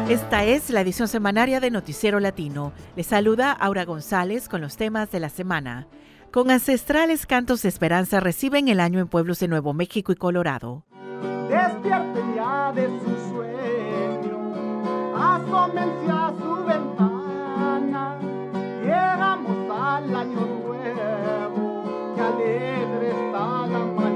Esta es la edición semanaria de Noticiero Latino. Les saluda Aura González con los temas de la semana. Con ancestrales cantos de esperanza reciben el año en pueblos de Nuevo México y Colorado. Despierten ya de su sueño, asómense a su ventana, llegamos al año nuevo, que alegre está la mañana.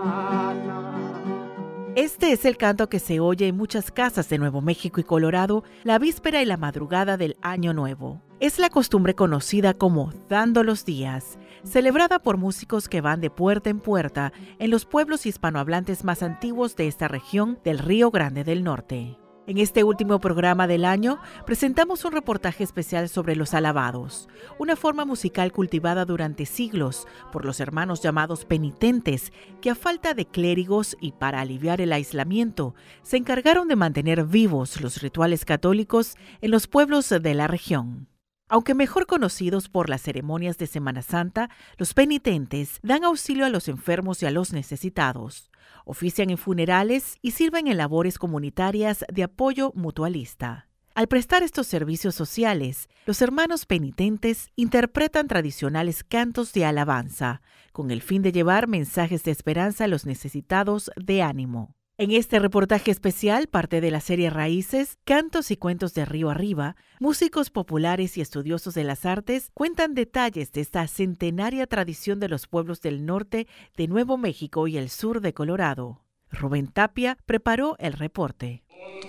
Este es el canto que se oye en muchas casas de Nuevo México y Colorado la víspera y la madrugada del Año Nuevo. Es la costumbre conocida como Dando los Días, celebrada por músicos que van de puerta en puerta en los pueblos hispanohablantes más antiguos de esta región del Río Grande del Norte. En este último programa del año, presentamos un reportaje especial sobre los alabados, una forma musical cultivada durante siglos por los hermanos llamados penitentes, que a falta de clérigos y para aliviar el aislamiento, se encargaron de mantener vivos los rituales católicos en los pueblos de la región. Aunque mejor conocidos por las ceremonias de Semana Santa, los penitentes dan auxilio a los enfermos y a los necesitados. Ofician en funerales y sirven en labores comunitarias de apoyo mutualista. Al prestar estos servicios sociales, los hermanos penitentes interpretan tradicionales cantos de alabanza, con el fin de llevar mensajes de esperanza a los necesitados de ánimo. En este reportaje especial, parte de la serie Raíces, Cantos y Cuentos de Río Arriba, músicos populares y estudiosos de las artes cuentan detalles de esta centenaria tradición de los pueblos del norte de Nuevo México y el sur de Colorado. Rubén Tapia preparó el reporte.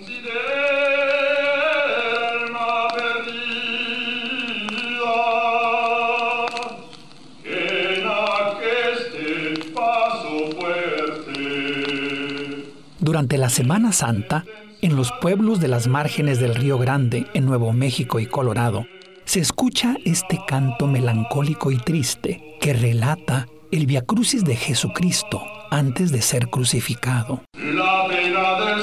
Durante la Semana Santa, en los pueblos de las márgenes del Río Grande, en Nuevo México y Colorado, se escucha este canto melancólico y triste que relata el viacrucis de Jesucristo antes de ser crucificado. La pena del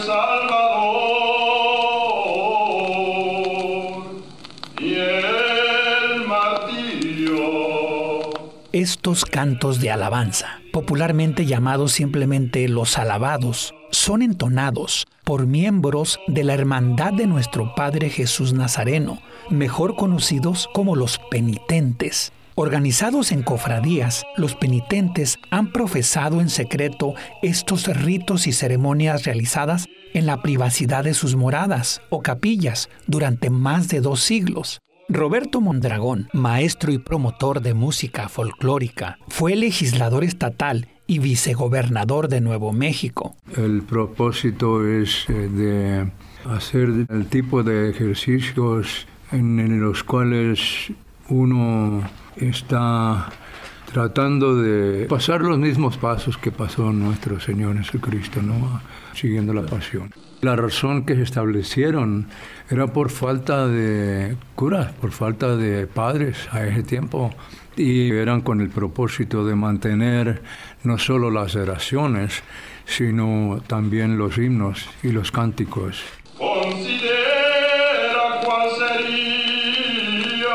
Salvador y el martirio. Estos cantos de alabanza, popularmente llamados simplemente los alabados, son entonados por miembros de la Hermandad de Nuestro Padre Jesús Nazareno, mejor conocidos como los penitentes. Organizados en cofradías, los penitentes han profesado en secreto estos ritos y ceremonias realizadas en la privacidad de sus moradas o capillas durante más de 2 siglos. Roberto Mondragón, maestro y promotor de música folclórica, fue legislador estatal y vicegobernador de Nuevo México. El propósito es de hacer el tipo de ejercicios en los cuales uno está tratando de pasar los mismos pasos que pasó nuestro Señor Jesucristo, ¿no? Siguiendo la pasión. La razón que se establecieron era por falta de curas, por falta de padres a ese tiempo, y eran con el propósito de mantener no solo las oraciones, sino también los himnos y los cánticos. Considera cuál sería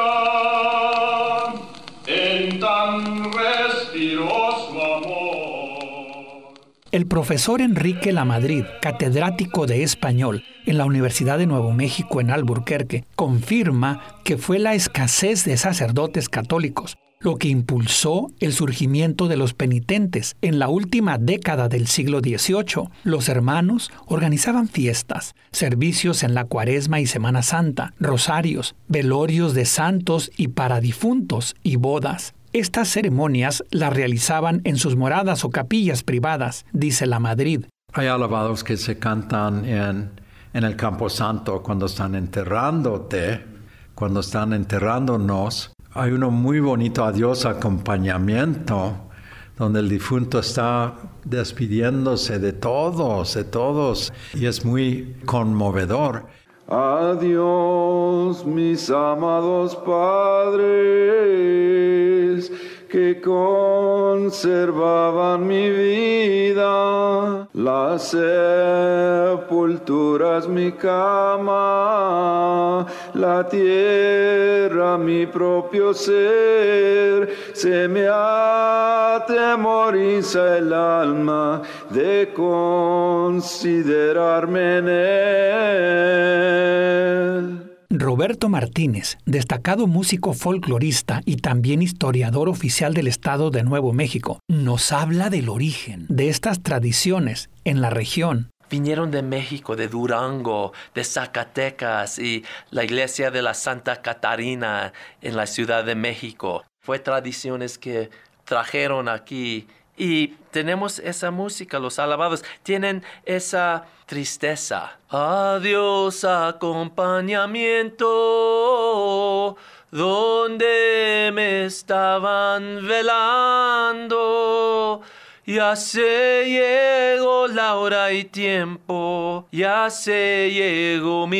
en tan respiroso amor. El profesor Enrique Lamadrid, catedrático de español en la Universidad de Nuevo México en Albuquerque, confirma que fue la escasez de sacerdotes católicos lo que impulsó el surgimiento de los penitentes. En la última década del siglo XVIII, los hermanos organizaban fiestas, servicios en la Cuaresma y Semana Santa, rosarios, velorios de santos y para difuntos y bodas. Estas ceremonias las realizaban en sus moradas o capillas privadas, dice Lamadrid. Hay alabados que se cantan en el Campo Santo cuando están enterrándote, cuando están enterrándonos. Hay uno muy bonito, adiós, acompañamiento, donde el difunto está despidiéndose de todos, y es muy conmovedor. Adiós, mis amados padres, que conservaban mi vida. La sepultura es mi cama, la tierra mi propio ser. Se me atemoriza el alma de considerarme en él. Roberto Martínez, destacado músico folclorista y también historiador oficial del Estado de Nuevo México, nos habla del origen de estas tradiciones en la región. Vinieron de México, de Durango, de Zacatecas y la iglesia de la Santa Catarina en la Ciudad de México. Fue tradiciones que trajeron aquí y tenemos esa música, los alabados tienen esa tristeza. Adiós, acompañamiento, donde me estaban velando. Ya se llegó la hora y tiempo, ya se llegó mi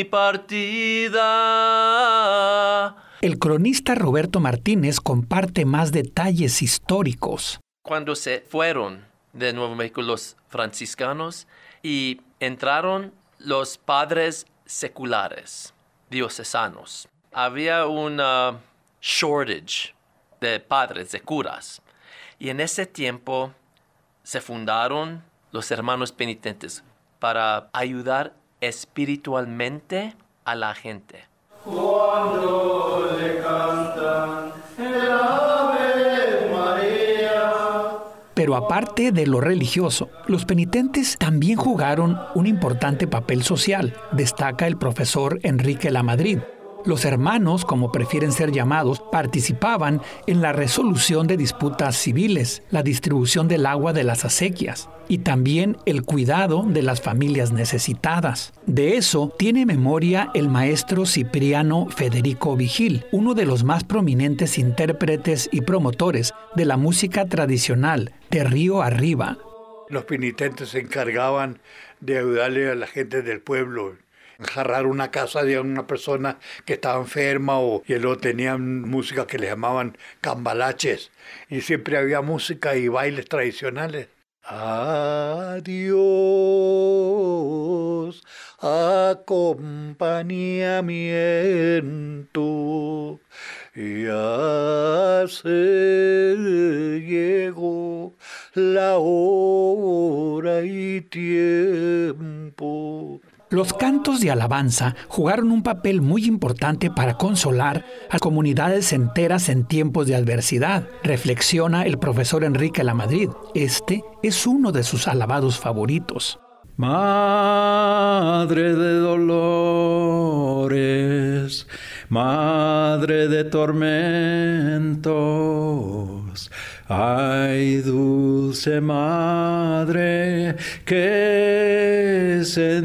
partida. El cronista Roberto Martínez comparte más detalles históricos. Cuando se fueron de Nuevo México los franciscanos y entraron los padres seculares, diocesanos, había una shortage de padres, de curas. Y en ese tiempo se fundaron los hermanos penitentes para ayudar espiritualmente a la gente. Cuando le cantan el Ave María. Pero aparte de lo religioso, los penitentes también jugaron un importante papel social, destaca el profesor Enrique Lamadrid. Los hermanos, como prefieren ser llamados, participaban en la resolución de disputas civiles, la distribución del agua de las acequias y también el cuidado de las familias necesitadas. De eso tiene memoria el maestro Cipriano Federico Vigil, uno de los más prominentes intérpretes y promotores de la música tradicional de Río Arriba. Los penitentes se encargaban de ayudarle a la gente del pueblo. Jarrar una casa de una persona que estaba enferma y luego tenían música que le llamaban cambalaches y siempre había música y bailes tradicionales. Adiós, acompañamiento, ya se llegó la hora y tiempo. Los cantos de alabanza jugaron un papel muy importante para consolar a comunidades enteras en tiempos de adversidad, reflexiona el profesor Enrique Lamadrid. Este es uno de sus alabados favoritos. Madre de dolores, madre de tormentos, ay, dulce madre, qué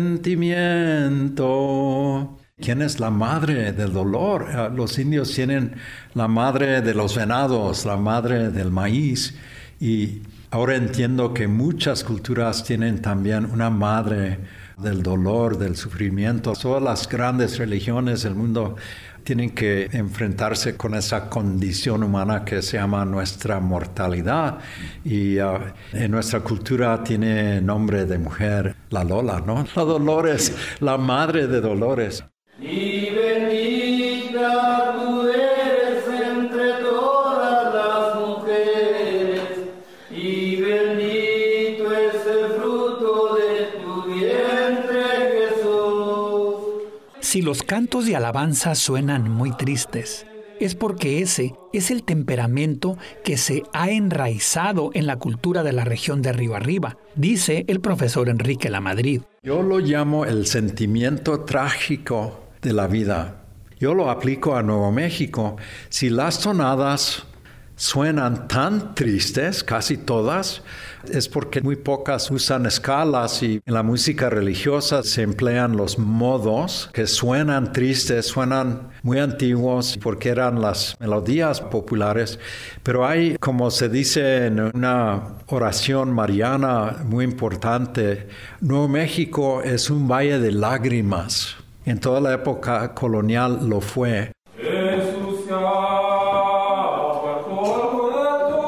sentimiento. ¿Quién es la madre del dolor? Los indios tienen la madre de los venados, la madre del maíz. Y ahora entiendo que muchas culturas tienen también una madre del dolor, del sufrimiento. Todas las grandes religiones del mundo tienen que enfrentarse con esa condición humana que se llama nuestra mortalidad. Y en nuestra cultura tiene nombre de mujer, la Lola, ¿no? La Dolores, la madre de Dolores. Y bendita tú eres entre todas las mujeres, y bendito es el fruto de tu vientre, Jesús. Si los cantos de alabanza suenan muy tristes, es porque ese es el temperamento que se ha enraizado en la cultura de la región de Río Arriba, dice el profesor Enrique Lamadrid. Yo lo llamo el sentimiento trágico de la vida. Yo lo aplico a Nuevo México. Si las tonadas suenan tan tristes, casi todas, es porque muy pocas usan escalas y en la música religiosa se emplean los modos que suenan tristes, suenan muy antiguos porque eran las melodías populares. Pero hay, como se dice en una oración mariana muy importante, Nuevo México es un valle de lágrimas. En toda la época colonial lo fue. Jesús se apartó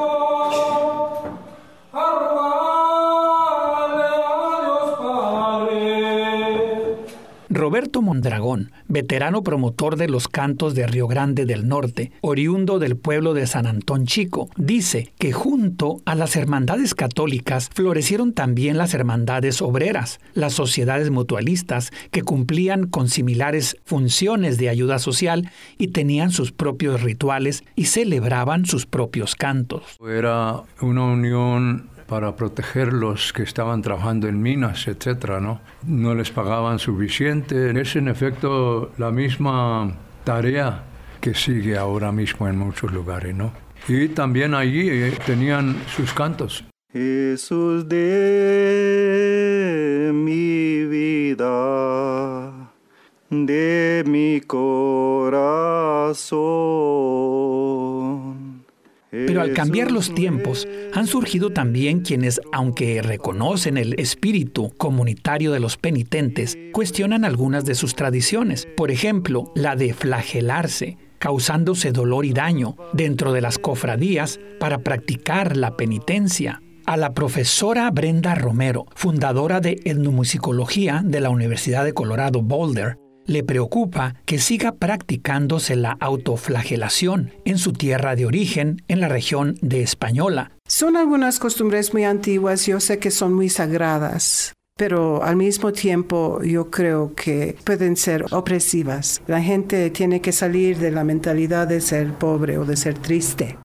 Roberto Mondragón, veterano promotor de los cantos de Río Grande del Norte, oriundo del pueblo de San Antón Chico, dice que junto a las hermandades católicas florecieron también las hermandades obreras, las sociedades mutualistas que cumplían con similares funciones de ayuda social y tenían sus propios rituales y celebraban sus propios cantos. Era una unión para proteger los que estaban trabajando en minas, etcétera, ¿no? No les pagaban suficiente. Es en efecto la misma tarea que sigue ahora mismo en muchos lugares, ¿no? Y también allí tenían sus cantos. Jesús de mi vida, de mi corazón. Pero al cambiar los tiempos, han surgido también quienes, aunque reconocen el espíritu comunitario de los penitentes, cuestionan algunas de sus tradiciones. Por ejemplo, la de flagelarse, causándose dolor y daño dentro de las cofradías para practicar la penitencia. A la profesora Brenda Romero, fundadora de etnomusicología de la Universidad de Colorado Boulder, le preocupa que siga practicándose la autoflagelación en su tierra de origen, en la región de Española. Son algunas costumbres muy antiguas, yo sé que son muy sagradas, pero al mismo tiempo yo creo que pueden ser opresivas. La gente tiene que salir de la mentalidad de ser pobre o de ser triste.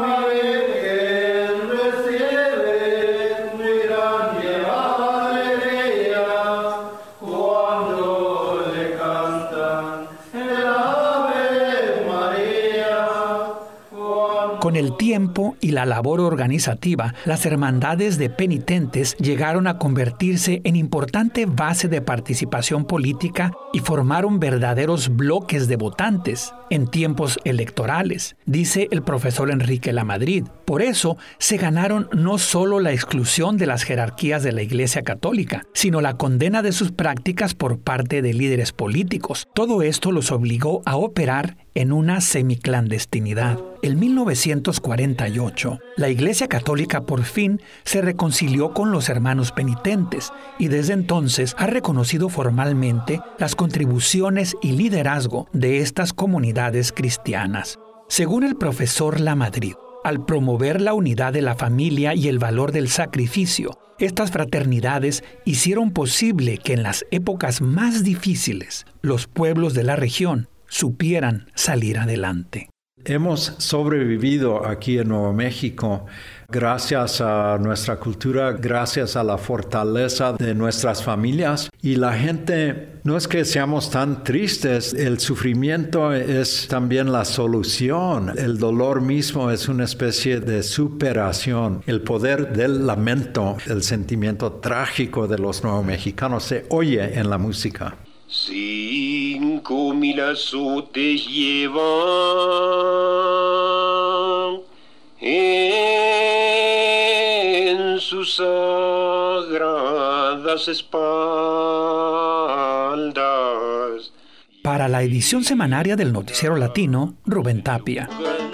Con el tiempo y la labor organizativa, las hermandades de penitentes llegaron a convertirse en importante base de participación política y formaron verdaderos bloques de votantes en tiempos electorales, dice el profesor Enrique Lamadrid. Por eso se ganaron no solo la exclusión de las jerarquías de la Iglesia Católica, sino la condena de sus prácticas por parte de líderes políticos. Todo esto los obligó a operar en una semiclandestinidad. En 1948, la Iglesia Católica por fin se reconcilió con los hermanos penitentes y desde entonces ha reconocido formalmente las contribuciones y liderazgo de estas comunidades cristianas. Según el profesor Lamadrid, al promover la unidad de la familia y el valor del sacrificio, estas fraternidades hicieron posible que en las épocas más difíciles los pueblos de la región supieran salir adelante. Hemos sobrevivido aquí en Nuevo México gracias a nuestra cultura, gracias a la fortaleza de nuestras familias. Y la gente, no es que seamos tan tristes, el sufrimiento es también la solución. El dolor mismo es una especie de superación. El poder del lamento, el sentimiento trágico de los nuevos mexicanos se oye en la música. 5,000 azotes llevan en sus sagradas espaldas. Para la edición semanaria del Noticiero Latino, Rubén Tapia.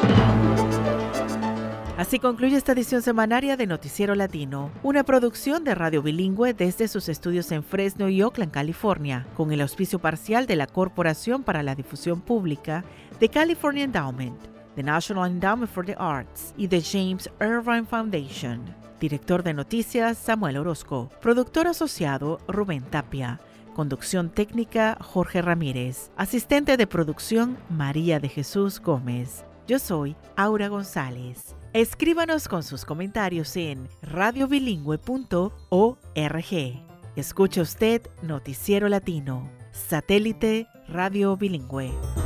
Así concluye esta edición semanaria de Noticiero Latino, una producción de Radio Bilingüe desde sus estudios en Fresno y Oakland, California, con el auspicio parcial de la Corporación para la Difusión Pública, de California Endowment, the National Endowment for the Arts y the James Irvine Foundation. Director de Noticias, Samuel Orozco. Productor asociado, Rubén Tapia. Conducción técnica, Jorge Ramírez. Asistente de producción, María de Jesús Gómez. Yo soy Aura González. Escríbanos con sus comentarios en radiobilingüe.org. Escucha usted Noticiero Latino, satélite Radio Bilingüe.